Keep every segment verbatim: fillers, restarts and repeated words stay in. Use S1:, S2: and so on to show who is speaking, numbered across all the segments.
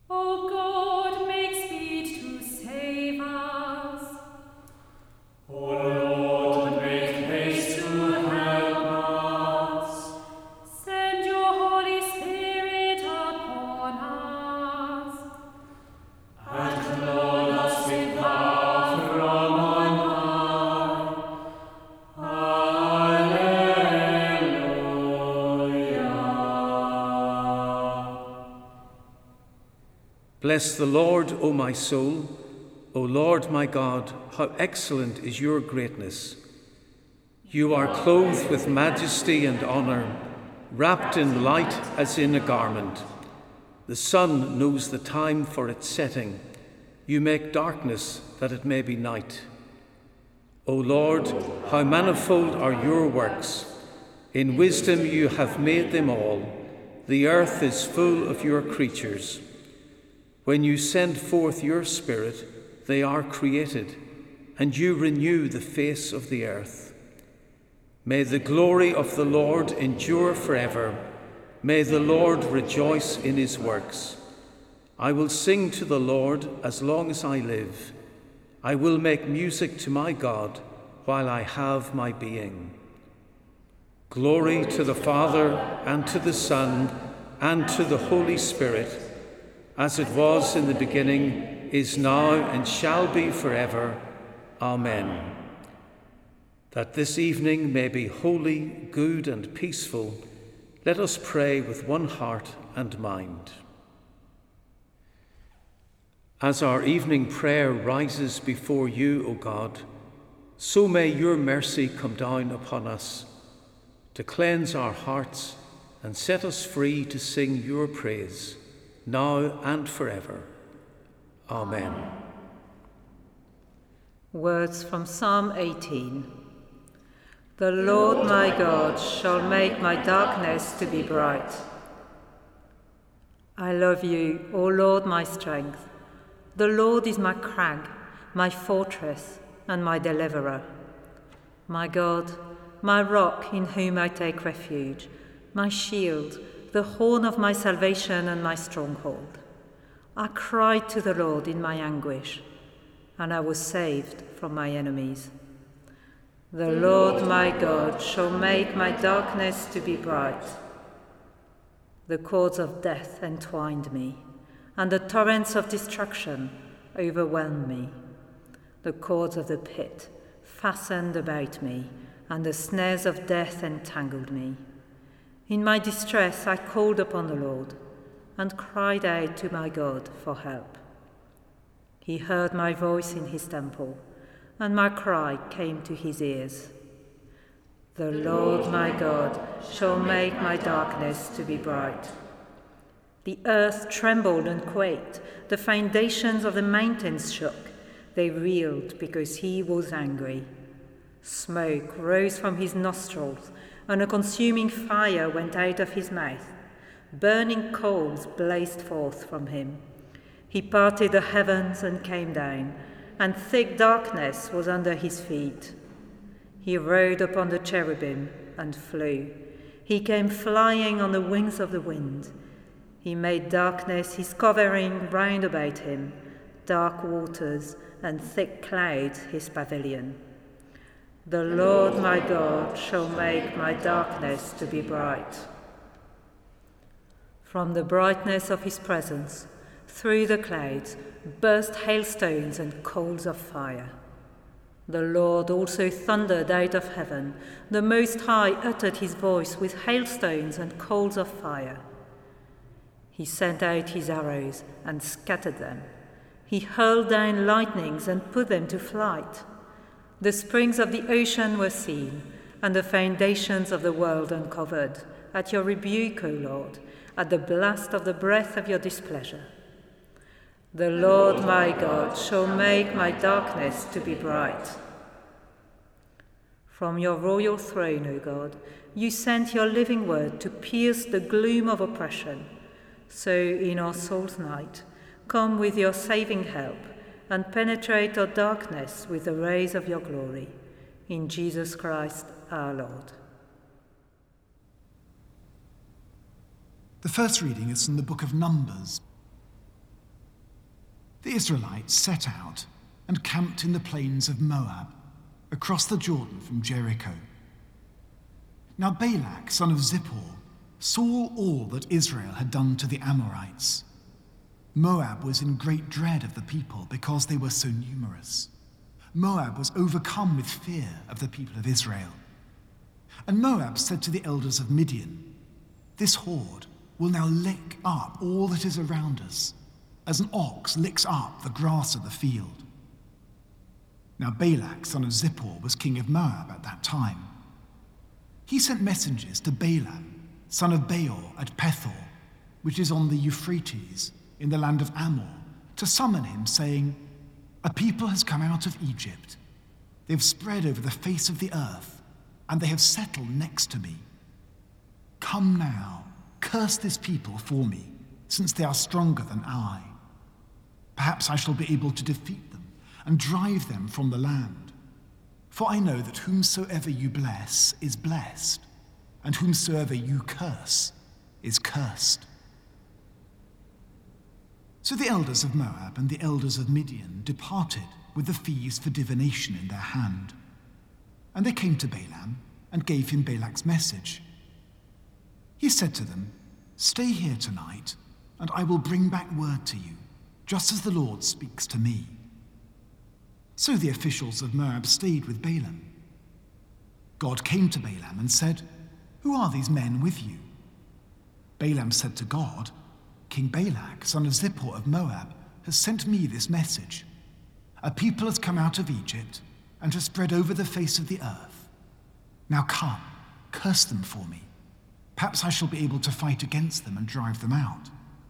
S1: O God, make speed to save us.
S2: O Lord, make haste to help us.
S1: Send your Holy Spirit upon us.
S2: And clothe us with power from on high. Alleluia.
S3: Bless the Lord, O my soul. O Lord my God, how excellent is your greatness. You are clothed with majesty and honour, wrapped in light as in a garment. The sun knows the time for its setting. You make darkness that it may be night. O Lord, how manifold are your works. In wisdom you have made them all. The earth is full of your creatures. When you send forth your Spirit, they are created, and you renew the face of the earth. May the glory of the Lord endure forever. May the Lord rejoice in his works. I will sing to the Lord as long as I live. I will make music to my God while I have my being. Glory to the Father, and to the Son, and to the Holy Spirit, as it was in the beginning, is now, and shall be forever. Amen. That this evening may be holy, good, and peaceful, let us pray with one heart and mind. As our evening prayer rises before you, O God, so may your mercy come down upon us, to cleanse our hearts and set us free to sing your praise, now and forever. Amen.
S4: Words from Psalm eighteen. The Lord my God shall make my darkness to be bright. I love you, O Lord my strength. The Lord is my crag, my fortress, and my deliverer. My God, my rock in whom I take refuge, my shield, the horn of my salvation and my stronghold. I cried to the Lord in my anguish, and I was saved from my enemies. The Lord my God shall make my darkness to be bright. The cords of death entwined me, and the torrents of destruction overwhelmed me. The cords of the pit fastened about me, and the snares of death entangled me. In my distress I called upon the Lord, and cried out to my God for help. He heard my voice in his temple, and my cry came to his ears. The Lord my God shall make my darkness to be bright. The earth trembled and quaked, the foundations of the mountains shook. They reeled because he was angry. Smoke rose from his nostrils, and a consuming fire went out of his mouth. Burning coals blazed forth from him. He parted the heavens and came down, and thick darkness was under his feet. He rode upon the cherubim and flew. He came flying on the wings of the wind. He made darkness his covering round about him, dark waters and thick clouds his pavilion. The Lord my God shall make my darkness to be bright. From the brightness of his presence, through the clouds, burst hailstones and coals of fire. The Lord also thundered out of heaven. The Most High uttered his voice with hailstones and coals of fire. He sent out his arrows and scattered them. He hurled down lightnings and put them to flight. The springs of the ocean were seen, and the foundations of the world uncovered, at your rebuke, O Lord, at the blast of the breath of your displeasure. The Lord my God shall make my darkness to be bright. From your royal throne, O God, you sent your living word to pierce the gloom of oppression. So in our soul's night, come with your saving help and penetrate our darkness with the rays of your glory. In Jesus Christ our Lord.
S5: The first reading is from the book of Numbers. the Israelites set out and camped in the plains of Moab, across the Jordan from Jericho. Now Balak, son of Zippor, saw all that Israel had done to the Amorites. Moab was in great dread of the people because they were so numerous. Moab was overcome with fear of the people of Israel. And Moab said to the elders of Midian, "This horde will now lick up all that is around us, as an ox licks up the grass of the field." Now Balak, son of Zippor, was king of Moab at that time. He sent messengers to Balaam, son of Beor, at Pethor, which is on the Euphrates, in the land of Ammon, to summon him, saying, "A people has come out of Egypt. They have spread over the face of the earth, and they have settled next to me. Come now, curse this people for me, since they are stronger than I. Perhaps I shall be able to defeat them and drive them from the land. For I know that whomsoever you bless is blessed, and whomsoever you curse is cursed." So the elders of Moab and the elders of Midian departed with the fees for divination in their hand. And they came to Balaam and gave him Balak's message. He said to them, "Stay here tonight, and I will bring back word to you, just as the Lord speaks to me." So the officials of Moab stayed with Balaam. God came to Balaam and said, "Who are these men with you?" Balaam said to God, "King Balak, son of Zippor of Moab, has sent me this message. A people has come out of Egypt and has spread over the face of the earth. Now come, curse them for me. Perhaps I shall be able to fight against them and drive them out."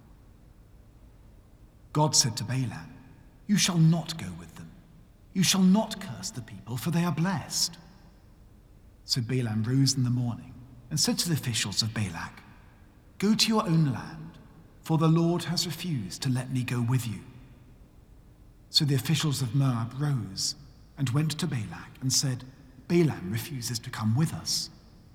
S5: God said to Balaam, "You shall not go with them. You shall not curse the people, for they are blessed." So Balaam rose in the morning and said to the officials of Balak, "Go to your own land, for the Lord has refused to let me go with you." So the officials of Moab rose and went to Balak and said, "Balaam refuses to come with us."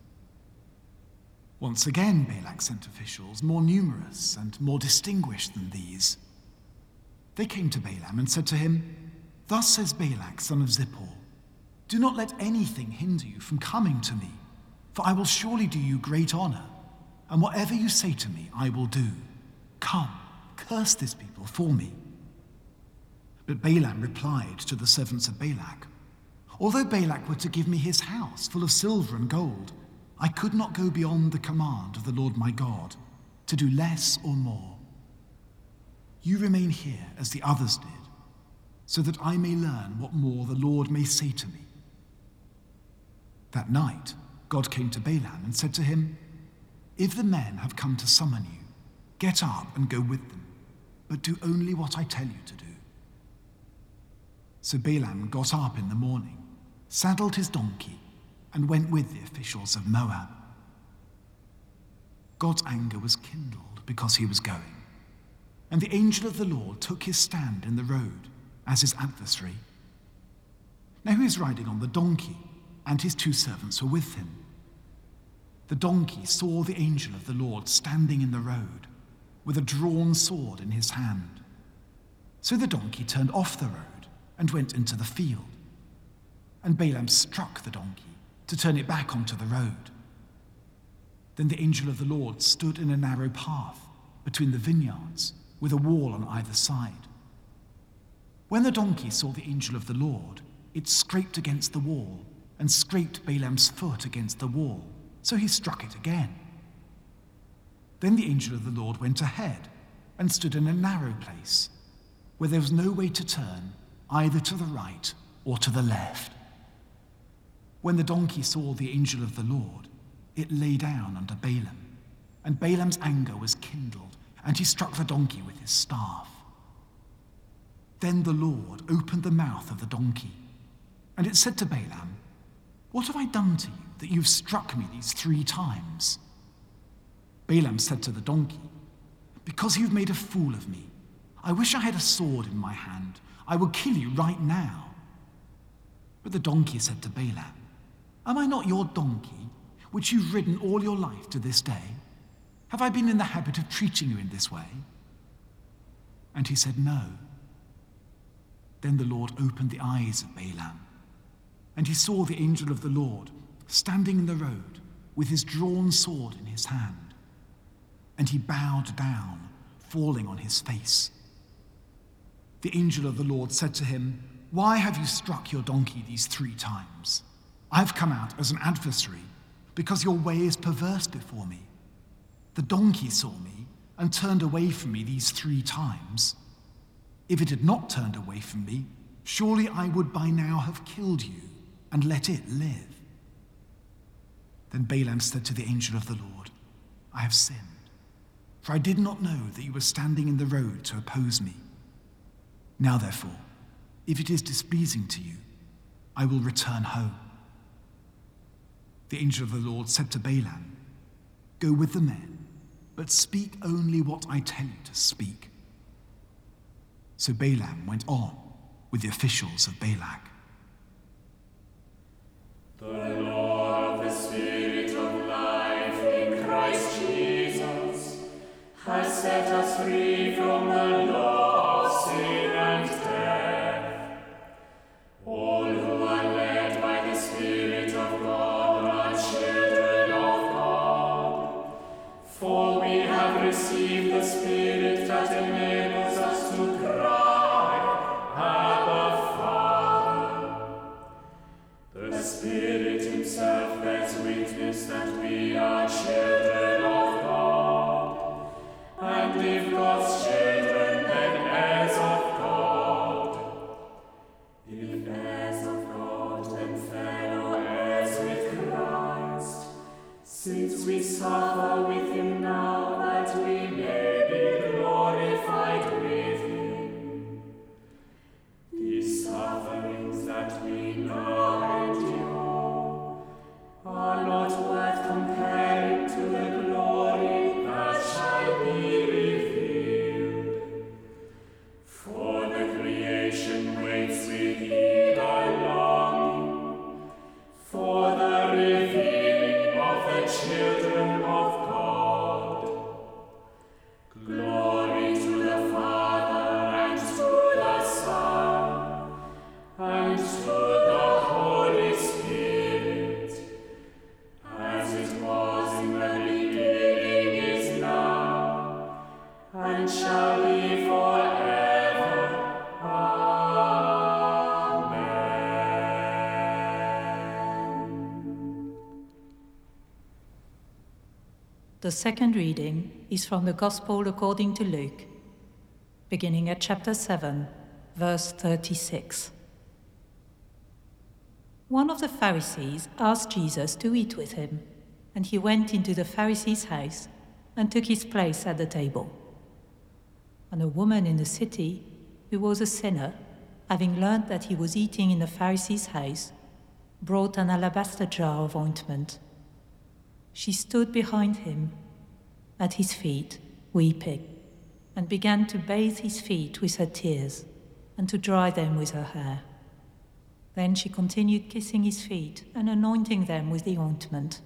S5: Once again Balak sent officials more numerous and more distinguished than these. They came to Balaam and said to him, "Thus says Balak, son of Zippor, do not let anything hinder you from coming to me, for I will surely do you great honor, and whatever you say to me I will do. Come, curse this people for me." But Balaam replied to the servants of Balak, "Although Balak were to give me his house full of silver and gold, I could not go beyond the command of the Lord my God, to do less or more. You remain here as the others did, so that I may learn what more the Lord may say to me." That night, God came to Balaam and said to him, "If the men have come to summon you, get up and go with them, but do only what I tell you to do." So Balaam got up in the morning, saddled his donkey, and went with the officials of Moab. God's anger was kindled because he was going, and the angel of the Lord took his stand in the road as his adversary. Now he was riding on the donkey, and his two servants were with him. The donkey saw the angel of the Lord standing in the road, with a drawn sword in his hand. So the donkey turned off the road and went into the field. And Balaam struck the donkey to turn it back onto the road. Then the angel of the Lord stood in a narrow path between the vineyards, with a wall on either side. When the donkey saw the angel of the Lord, it scraped against the wall and scraped Balaam's foot against the wall, so he struck it again. Then the angel of the Lord went ahead and stood in a narrow place, where there was no way to turn either to the right or to the left. When the donkey saw the angel of the Lord, it lay down under Balaam, and Balaam's anger was kindled, and he struck the donkey with his staff. Then the Lord opened the mouth of the donkey, and it said to Balaam, "What have I done to you that you've struck me these three times?" Balaam said to the donkey, "Because you've made a fool of me. I wish I had a sword in my hand. I will kill you right now." But the donkey said to Balaam, "Am I not your donkey, which you've ridden all your life to this day? Have I been in the habit of treating you in this way?" And he said, "No, Then the Lord opened the eyes of Balaam, and he saw the angel of the Lord standing in the road with his drawn sword in his hand. And he bowed down, falling on his face. The angel of the Lord said to him, "Why have you struck your donkey these three times? I have come out as an adversary, because your way is perverse before me. The donkey saw me and turned away from me these three times. If it had not turned away from me, surely I would by now have killed you and let it live." Then Balaam said to the angel of the Lord, "I have sinned, for I did not know that you were standing in the road to oppose me. Now therefore, if it is displeasing to you, I will return home." The angel of the Lord said to Balaam, "Go with the men, but speak only what I tell you to speak." So Balaam went on with the officials of Balak.
S2: The law of the Spirit of life in Christ Jesus has set us free from the law of sin and death. All who are led by the Spirit of God are children of God. For we have received the Spirit that enables us to cry, Abba, Father. The Spirit himself bears witness that we are children of God. And if God's children, then heirs of God. If heirs of God, then fellow heirs with Christ, since we suffer with him now, that we may be glorified with him. These sufferings that we now endure are not worth comparing to the glory that shall be revealed. For the creation waits with eager longing for the revealing of the children of God. Glory to the Father and to the Son and to the Holy Spirit, as it was in the beginning, is now, and shall be forever. Amen.
S6: The second reading is from the Gospel according to Luke, beginning at chapter seven, verse thirty-six. One of the Pharisees asked Jesus to eat with him, and he went into the Pharisee's house and took his place at the table. And a woman in the city, who was a sinner, having learned that he was eating in the Pharisee's house, brought an alabaster jar of ointment. She stood behind him at his feet, weeping, and began to bathe his feet with her tears and to dry them with her hair. Then she continued kissing his feet and anointing them with the ointment.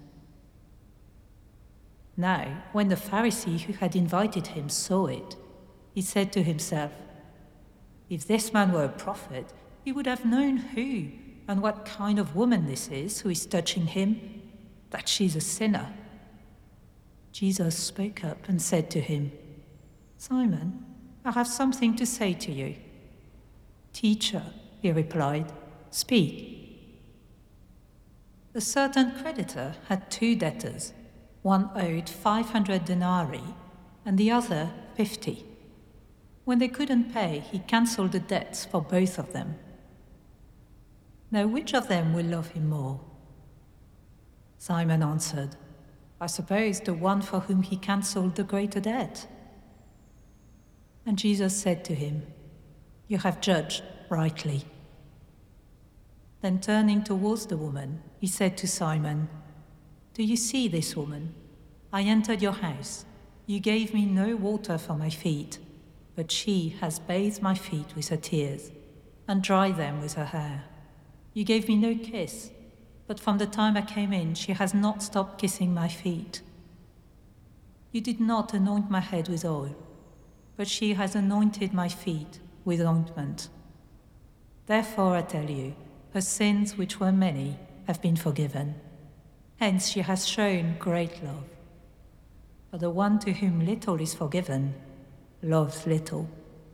S6: Now, when the Pharisee who had invited him saw it, he said to himself, "If this man were a prophet, he would have known who and what kind of woman this is who is touching him, that she's a sinner." Jesus spoke up and said to him, "Simon, I have something to say to you." "Teacher," he replied, "speak." A certain creditor had two debtors. One owed five hundred denarii and the other fifty. When they couldn't pay, he cancelled the debts for both of them. Now, which of them will love him more? Simon answered, "I suppose the one for whom he cancelled the greater debt." And Jesus said to him, "You have judged rightly." Then turning towards the woman, he said to Simon, "Do you see this woman? I entered your house. You gave me no water for my feet, but she has bathed my feet with her tears and dried them with her hair. You gave me no kiss, but from the time I came in, she has not stopped kissing my feet. You did not anoint my head with oil, but she has anointed my feet with ointment. Therefore I tell you, her sins, which were many, have been forgiven. Hence she has shown great love. But the one to whom little is forgiven loves little.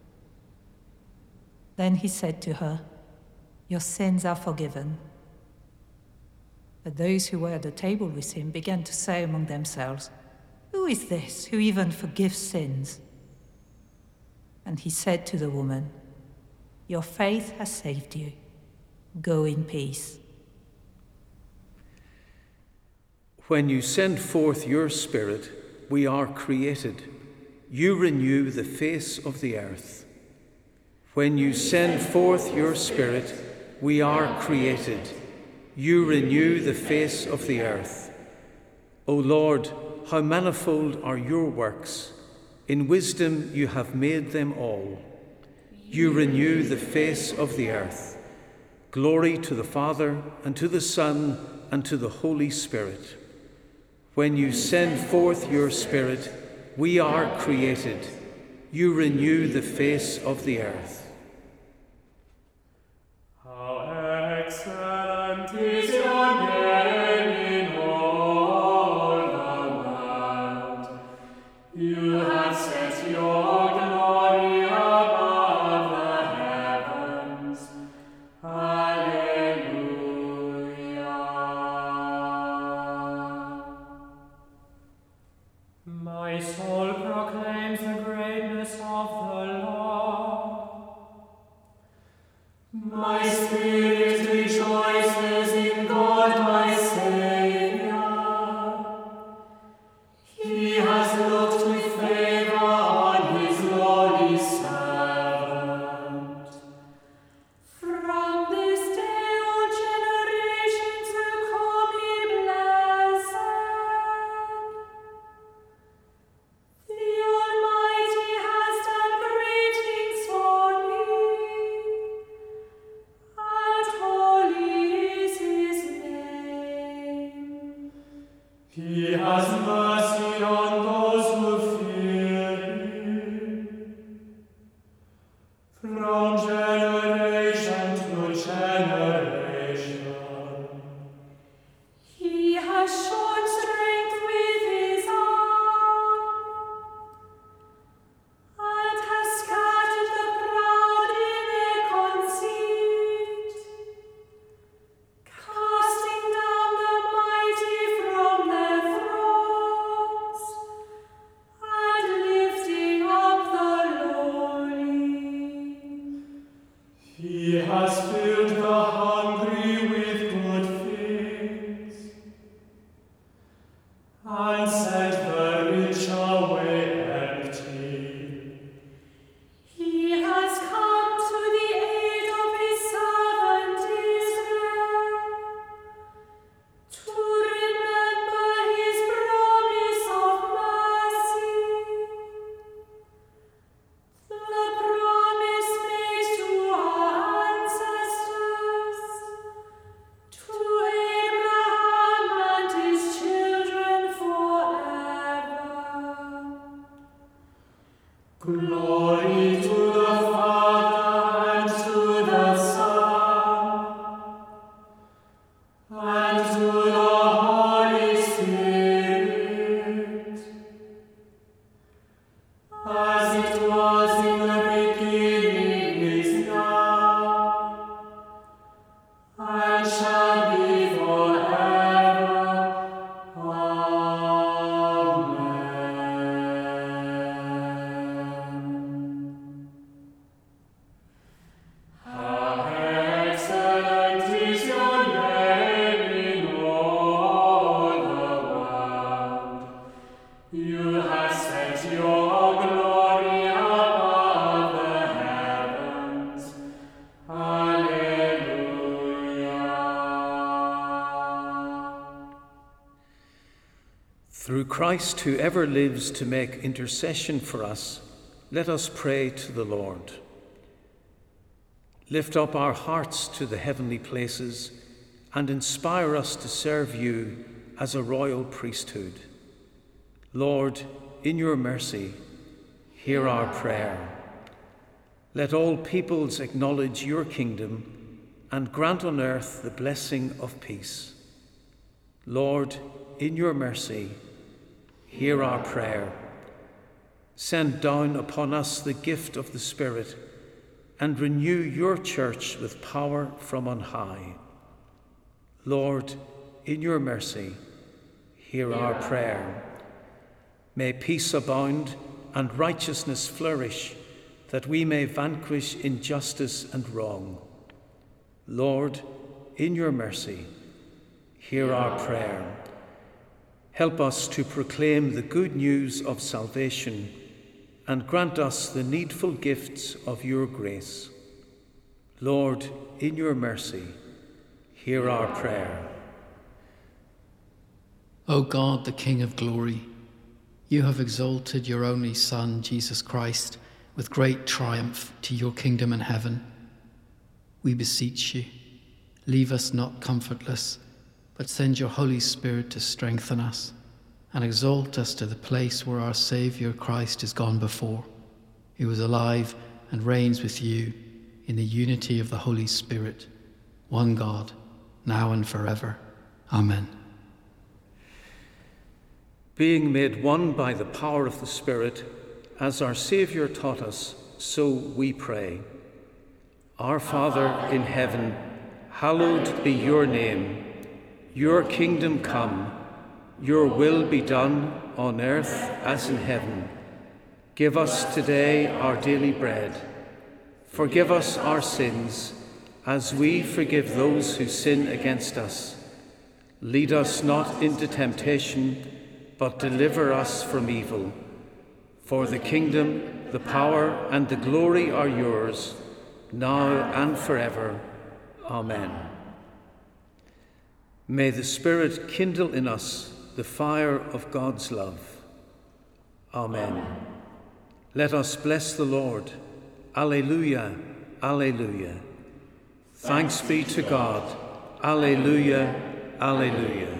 S6: Then he said to her, "Your sins are forgiven." But those who were at the table with him began to say among themselves, "Who is this who even forgives sins?" And he said to the woman, "Your faith has saved you. Go in peace."
S3: When you send forth your Spirit, we are created. You renew the face of the earth. When you send forth your Spirit, we are created. You renew the face of the earth. O Lord, how manifold are your works. In wisdom you have made them all. You renew the face of the earth. Glory to the Father, and to the Son, and to the Holy Spirit. When you send forth your Spirit, we are created. You renew the face of the earth.
S2: How excellent is your name in all the world. You have set your glory above the heavens. Alleluia. My soul proclaims the greatness of the Lord. My spirit rejoices in God my Saviour. He has looked with favor on his lowly servant.
S1: From this day all generations will call me blessed. The Almighty has done great things for me, and holy is his name.
S2: He has mercy on those who fear him. From generation to generation.
S1: He has shown strength with his arm, and has scattered the proud in their conceit, casting down the mighty from their thrones, and lifting up the lowly.
S2: He has filled the hungry with good things, and sent the rich away empty.
S1: He has come to the aid of his servant Israel, to remember his promise of mercy, the promise made to our ancestors, to Abraham and his children forever.
S2: Glory to the Father and to the Son and to the Holy Spirit, as it was in the beginning, is now, and shall be forever. Amen. How excellent is your name in all the world. You have set your glory above the heavens. Alleluia.
S3: Through Christ, who ever lives to make intercession for us, let us pray to the Lord. Lift up our hearts to the heavenly places and inspire us to serve you as a royal priesthood. Lord, in your mercy, hear our prayer. Let all peoples acknowledge your kingdom and grant on earth the blessing of peace. Lord, in your mercy, hear our prayer. Send down upon us the gift of the Spirit and renew your church with power from on high. Lord, in your mercy, hear our prayer. May peace abound and righteousness flourish, that we may vanquish injustice and wrong. Lord, in your mercy, hear our prayer. Help us to proclaim the good news of salvation and grant us the needful gifts of your grace. Lord, in your mercy, hear our prayer.
S7: O God, the King of glory, you have exalted your only Son, Jesus Christ, with great triumph to your kingdom in heaven. We beseech you, leave us not comfortless, but send your Holy Spirit to strengthen us and exalt us to the place where our Saviour Christ is gone before, who is alive and reigns with you in the unity of the Holy Spirit, one God, now and forever. Amen.
S3: Being made one by the power of the Spirit, as our Saviour taught us, so we pray. Our Father in heaven, hallowed be your name. Your kingdom come, your will be done on earth as in heaven. Give us today our daily bread. Forgive us our sins, as we forgive those who sin against us. Lead us not into temptation, but deliver us from evil. For the kingdom, the power, and the glory are yours, now and forever. Amen. May the Spirit kindle in us the fire of God's love. Amen. Let us bless the Lord. Alleluia, alleluia. Thanks be to God. Alleluia, alleluia.